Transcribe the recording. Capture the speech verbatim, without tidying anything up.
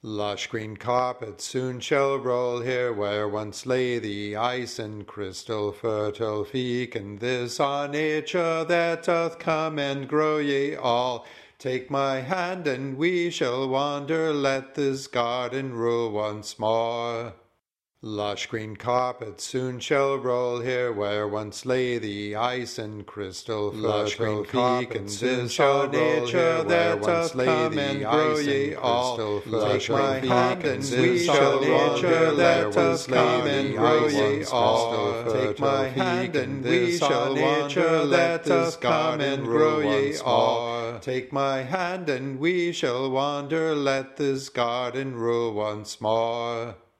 Lush green carpets soon shall roll here, where once lay the ice and crystal fertile fecund. This our nature that doth come and grow, ye all. Take my hand and we shall wander, let this garden rule once more. Lush green carpets soon shall roll here, where once lay the ice and crystal fertile fecund. This our nature that doth come and grow, ye all. Take my hand and we shall wander, let us come and grow, ye all. Take my hand and we shall wander, let us come and grow, ye all. Take my hand and we shall wander, let this garden rule once more.